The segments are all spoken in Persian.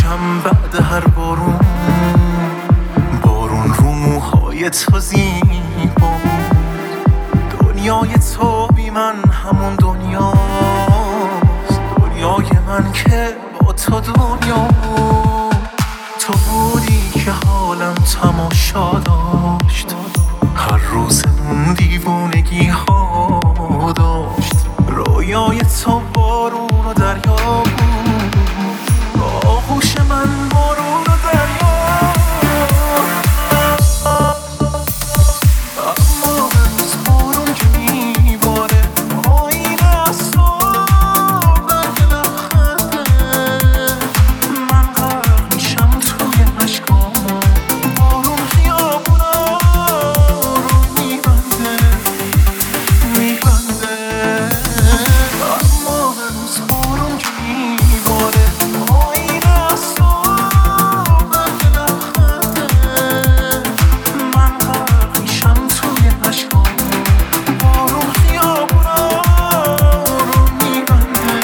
میشم بعد هر بارون، بارون رو موهای تو زیبا. دنیای تو بی من همون دنیاست، دنیای من که با تو دنیا. تو بودی که حالم تماشا داشت، هر روزمون دیوونگی ها داشت. رویای تو بارون و دریا بود، آغوش من بارون و دریا. اما هنوز بارون که میباره، آینه از تو برگ لبخنده. من غرق میشم توی اشکام، بارون خیابونا رو میبنده. اما هنوز بارون که میباره، آینه از تو برگ لبخنده. من غرق میشم توی اشکام، بارون خیابونا رو میبنده.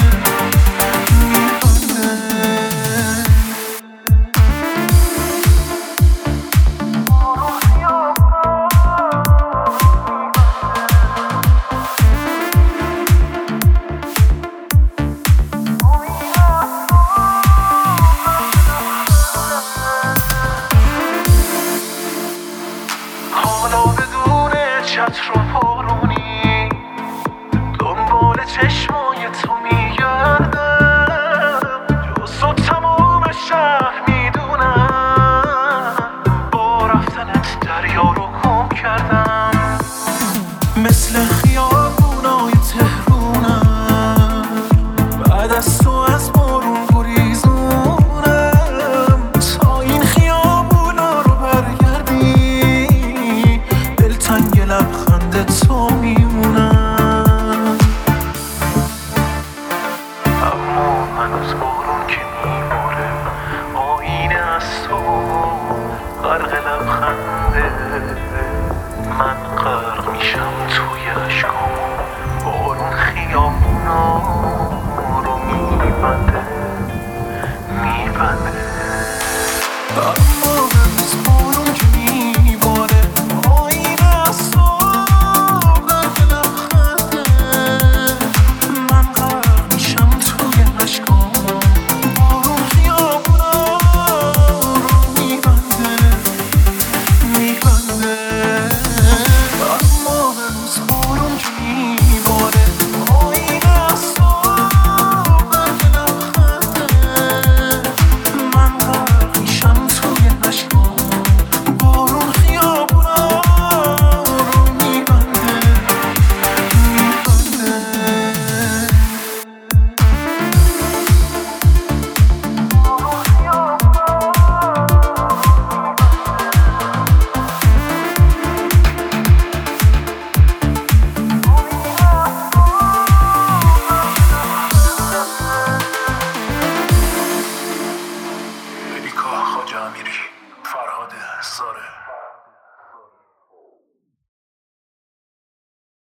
حالا بدون چتر و بارونی، دنبال چشمای تو